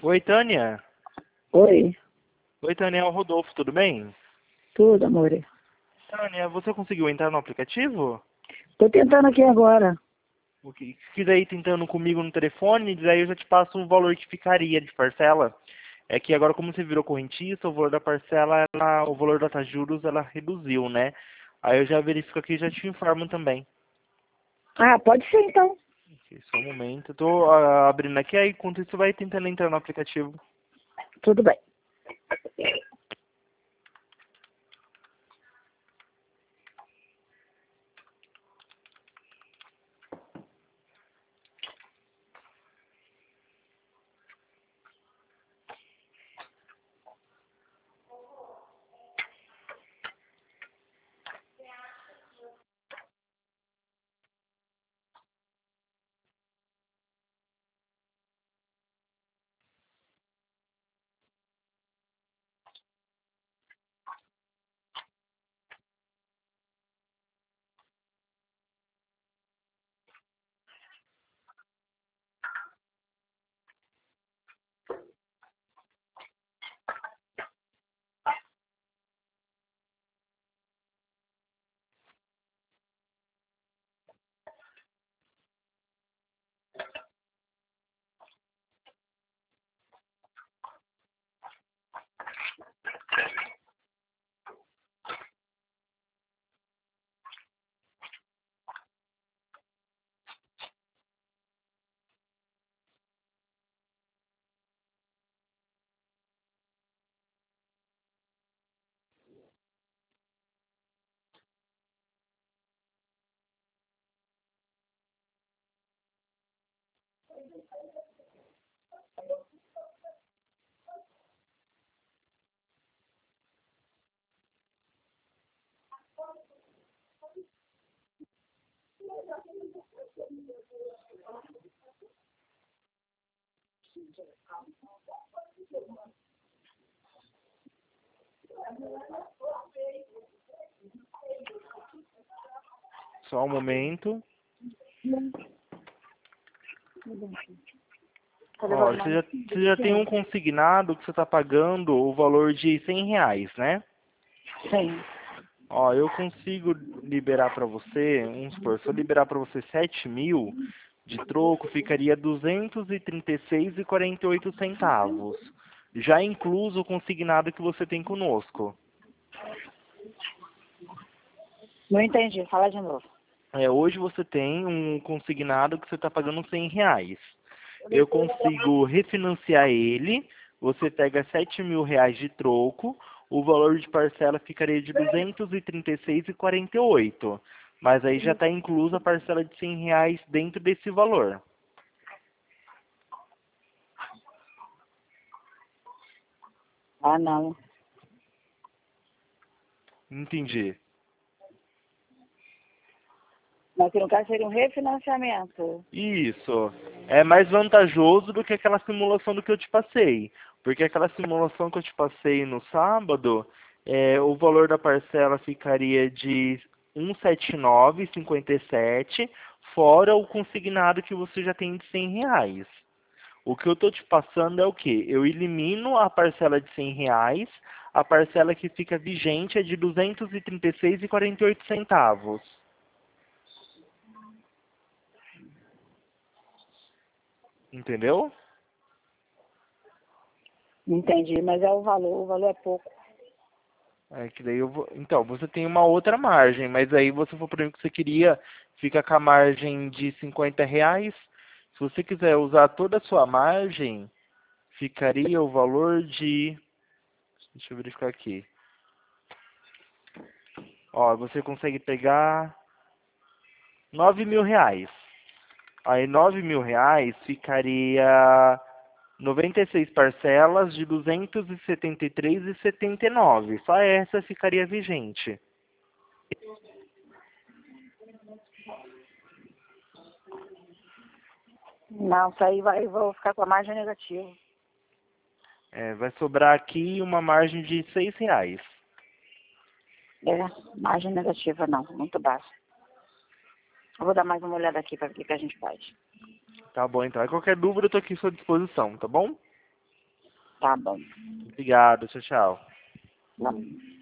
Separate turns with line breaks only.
Oi, Tânia.
Oi,
Oi, Tânia, é o Rodolfo, tudo bem?
tudo, amor.
Tânia, você conseguiu entrar no aplicativo?
Tô tentando aqui agora.
O que se quiser ir tentando comigo no telefone, daí eu já te passo o valor que ficaria de parcela. É que agora, como você virou correntista, o valor da parcela, o valor da taxa de juros, ela reduziu, né? Aí eu já verifico aqui e já te informo também.
Ah, pode ser então.
Ok, só um momento. Eu tô abrindo aqui, aí enquanto isso vai tentando entrar no aplicativo.
Tudo bem.
Só um momento.
Tá
Ó,
levando
você
mais
já, você já tem um consignado que você está pagando o valor de R$ 100, né?
Sim.
Ó, eu consigo liberar para você, vamos supor, se eu liberar para você 7.000 de troco, ficaria 236,48 centavos, já incluso o consignado que você tem conosco.
Não entendi. Fala de novo.
Hoje você tem um consignado que você está pagando R$ 100. Eu consigo refinanciar ele, você pega R$ 7.000 de troco, o valor de parcela ficaria de 236,48. Mas aí já está inclusa a parcela de R$ 100 dentro desse valor.
Ah, não.
Entendi.
Mas que no caso seria um refinanciamento.
Isso. É mais vantajoso do que aquela simulação do que eu te passei. Porque aquela simulação que eu te passei no sábado, o valor da parcela ficaria de 179,57, fora o consignado que você já tem de R$ 100. O que eu estou te passando é o quê? Eu elimino a parcela de R$ 100, a parcela que fica vigente é de 236,48 centavos. Entendeu?
Entendi, mas é o valor é pouco.
É que daí eu vou. Então, você tem uma outra margem, mas aí você for para mim que você queria, fica com a margem de R$ 50. Se você quiser usar toda a sua margem, ficaria o valor de. Deixa eu verificar aqui. Ó, você consegue pegar R$ 9.000. Aí R$ 9.000 ficaria 96 parcelas de 273,79. Só essa ficaria vigente.
Não, isso aí vou ficar com a margem negativa.
Vai sobrar aqui uma margem de R$ 6.
É, margem negativa não, muito baixa. Eu vou dar mais uma olhada aqui para ver o que a gente faz.
Tá bom, então. Qualquer dúvida eu tô aqui à sua disposição, tá bom?
Tá bom.
Obrigado, tchau, tchau.
Não.